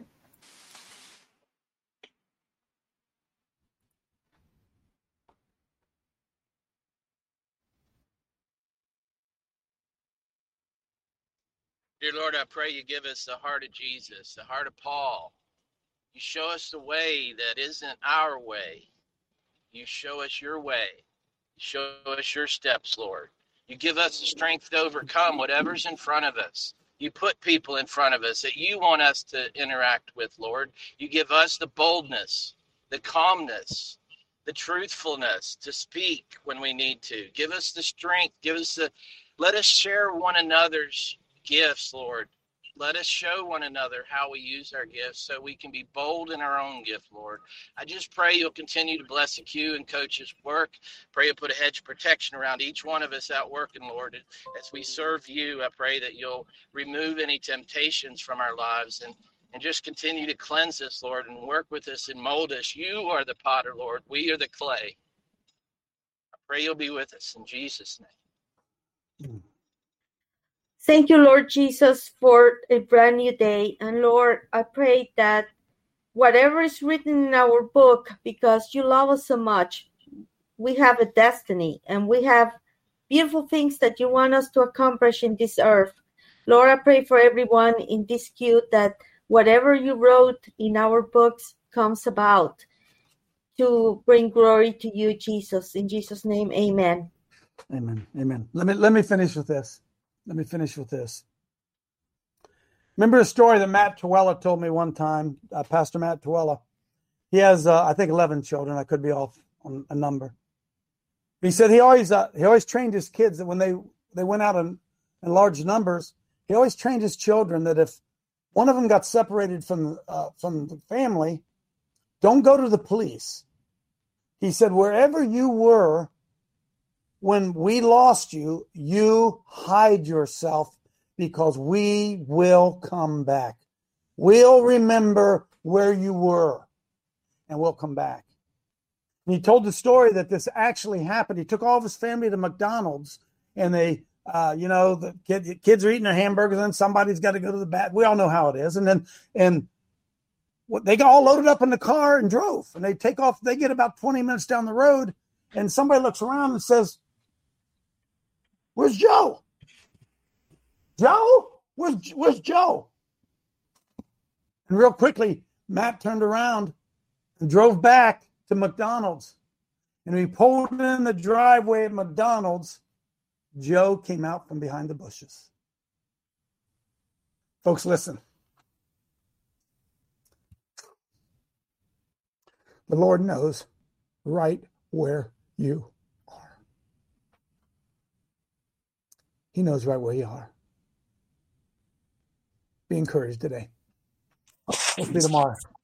Dear Lord, I pray you give us the heart of Jesus, the heart of Paul. You show us the way that isn't our way. You show us your way. You show us your steps, Lord. You give us the strength to overcome whatever's in front of us. You put people in front of us that you want us to interact with, Lord. You give us the boldness, the calmness, the truthfulness to speak when we need to. Give us the strength. Let us share one another's gifts, Lord. Let us show one another how we use our gifts so we can be bold in our own gift, Lord. I just pray you'll continue to bless the Q and Coach's work. Pray you'll put a hedge of protection around each one of us out working, Lord. As we serve you, I pray that you'll remove any temptations from our lives and just continue to cleanse us, Lord, and work with us and mold us. You are the potter, Lord. We are the clay. I pray you'll be with us in Jesus' name. Thank you, Lord Jesus, for a brand new day. And Lord, I pray that whatever is written in our book, because you love us so much, we have a destiny and we have beautiful things that you want us to accomplish in this earth. Lord, I pray for everyone in this queue that whatever you wrote in our books comes about to bring glory to you, Jesus. In Jesus' name, amen. Amen. Amen. Let me finish with this. Remember a story that Matt Tuella told me one time, Pastor Matt Tuella. He has, I think, 11 children. I could be off on a number. He said he always trained his kids that when they went out in large numbers, he always trained his children that if one of them got separated from the family, don't go to the police. He said, wherever you were, when we lost you, you hide yourself because we will come back. We'll remember where you were and we'll come back. And he told the story that this actually happened. He took all of his family to McDonald's and they, the kids are eating their hamburgers and somebody's got to go to the bathroom. We all know how it is. And they got all loaded up in the car and drove and they take off. They get about 20 minutes down the road and somebody looks around and says, "Where's Joe? Joe? Where's Joe?" And real quickly, Matt turned around and drove back to McDonald's. And when he pulled in the driveway at McDonald's, Joe came out from behind the bushes. Folks, listen. The Lord knows right where you are. He knows right where you are. Be encouraged today. We'll see you tomorrow.